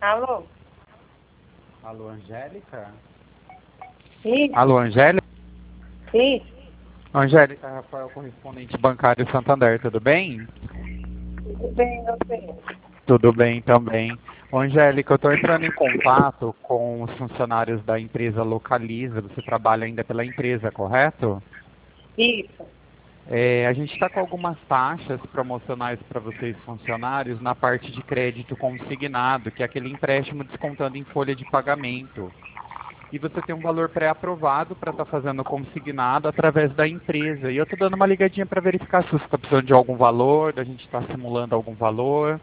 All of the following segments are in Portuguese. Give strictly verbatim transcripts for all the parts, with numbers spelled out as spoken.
Alô? Alô, Angélica? Isso, Alô, Angélica? isso. Angélica, Rafael, correspondente bancário Santander, tudo bem? Tudo bem, você? Tudo bem também. Ô, Angélica, eu estou entrando em contato com os funcionários da empresa Localiza. Você trabalha ainda pela empresa, correto? Isso. É, a gente está com algumas taxas promocionais para vocês funcionários na parte de crédito consignado, que é aquele empréstimo descontando em folha de pagamento. E você tem um valor pré-aprovado para estar fazendo consignado através da empresa. E eu estou dando uma ligadinha para verificar se você está precisando de algum valor, da gente está simulando algum valor.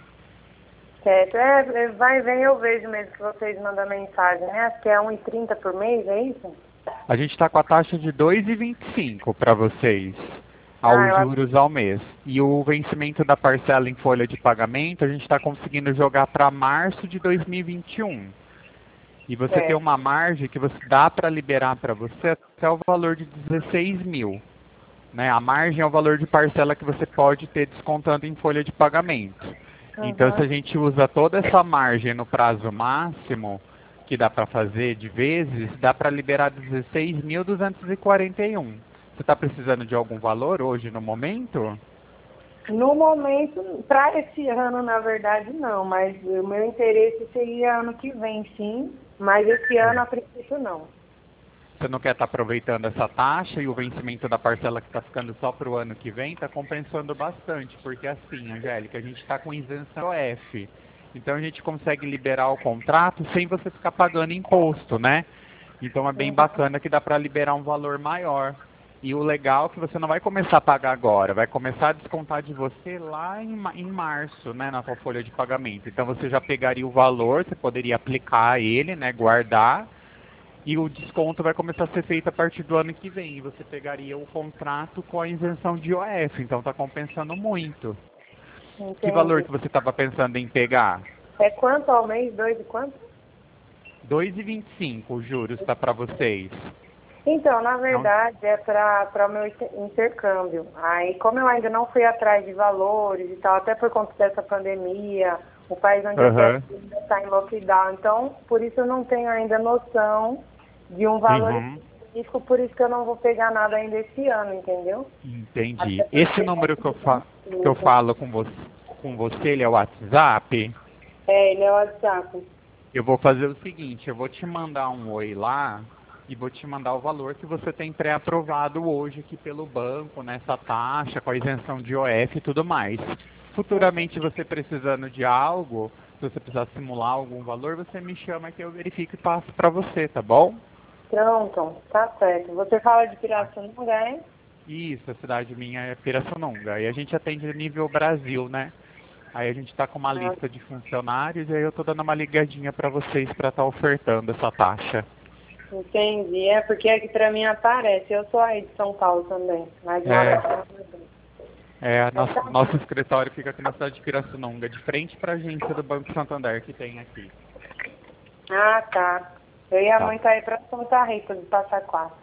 Certo. É, vai e vem, eu vejo mesmo que vocês mandam mensagem, né? Acho que é um e trinta por mês, é isso? A gente está com a taxa de dois vírgula vinte e cinco para vocês, Ah, aos eu acho juros ao mês. E o vencimento da parcela em folha de pagamento, a gente está conseguindo jogar para março de dois mil e vinte e um. E você tem certo. uma margem que você dá para liberar para você até o valor de dezesseis mil. Né? A margem é o valor de parcela que você pode ter descontando em folha de pagamento. Então, se Uhum. a gente usa toda essa margem no prazo máximo, que dá para fazer de vezes, dá para liberar dezesseis mil duzentos e quarenta e um. Você está precisando de algum valor hoje no momento? No momento, para esse ano, na verdade, não, mas o meu interesse seria ano que vem, sim, mas esse ano, a princípio, não. Você não quer estar aproveitando essa taxa e o vencimento da parcela que está ficando só para o ano que vem está compensando bastante, porque assim, Angélica, a gente está com isenção O F. Então a gente consegue liberar o contrato sem você ficar pagando imposto, né? Então é bem Uhum. bacana que dá para liberar um valor maior. E o legal é que você não vai começar a pagar agora, vai começar a descontar de você lá em, ma- em março, né, na sua folha de pagamento. Então você já pegaria o valor, você poderia aplicar ele, né, guardar, e o desconto vai começar a ser feito a partir do ano que vem. E você pegaria o contrato com a isenção de O F, então está compensando muito. Que valor Entendi. que você estava pensando em pegar? É quanto ao mês? Dois e quanto? dois vírgula vinte e cinco os juros está para vocês. Então, na Não? verdade, é para o meu inter- intercâmbio. Aí, como eu ainda não fui atrás de valores e tal, até por conta dessa pandemia, o país onde eu quero Aham. ir ainda está em lockdown. Então, por isso eu não tenho ainda noção de um valor Uhum. específico, por isso que eu não vou pegar nada ainda esse ano, entendeu? Até Entendi. Esse porque número que eu, fa que eu é, falo com você, com você, ele é o WhatsApp. ele é o WhatsApp. Eu vou fazer o seguinte, eu vou te mandar um oi lá e vou te mandar o valor que você tem pré-aprovado hoje aqui pelo banco, nessa taxa, com a isenção de O F e tudo mais. Futuramente você precisando de algo, se você precisar simular algum valor, você me chama que eu verifico e passo para você, tá bom? Pronto, tá certo. Você fala de Pirassununga, hein? Isso, a cidade minha é Pirassununga. E a gente atende nível Brasil, né? Aí a gente está com uma Ah, lista de funcionários e aí eu estou dando uma ligadinha para vocês para estar ofertando essa taxa. entendi. É porque aqui pra mim aparece. Eu sou aí de São Paulo também, mas moro É, aqui na Bahia. é Então nosso, tá. nosso escritório fica aqui na cidade de Pirassununga, de frente para a agência do Banco Santander que tem aqui. Ah, tá. Eu e a Tá. mãe tá aí pra Santa Rita do Passa Quatro.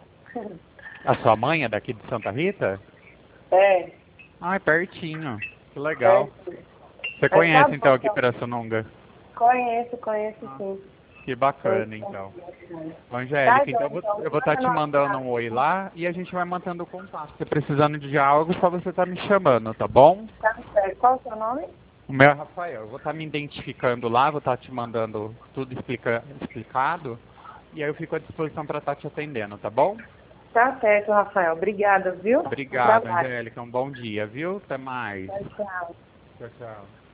A sua mãe é daqui de Santa Rita? É, Ah, é pertinho. Que legal. certo. Você Mas tá conhece bom, então aqui então. Pirassununga? Conheço, conheço Ah, sim. que Conheço, bacana então. sim. Tá, Angélica, então eu João, vou, então. eu vou estar Manda te no mandando WhatsApp. um oi lá e a gente vai mantendo o contato. Se precisando de algo, só você tá me chamando, tá bom? Tá certo. Qual o seu nome? O meu é Rafael. Eu vou estar me identificando lá, vou estar te mandando tudo explica, explicado e aí eu fico à disposição para estar te atendendo, tá bom? Tá certo, Rafael. Obrigada, viu? Um Obrigado, trabalho. Angélica. Um bom dia, viu? Até mais. Tchau, tchau. Tchau, tchau.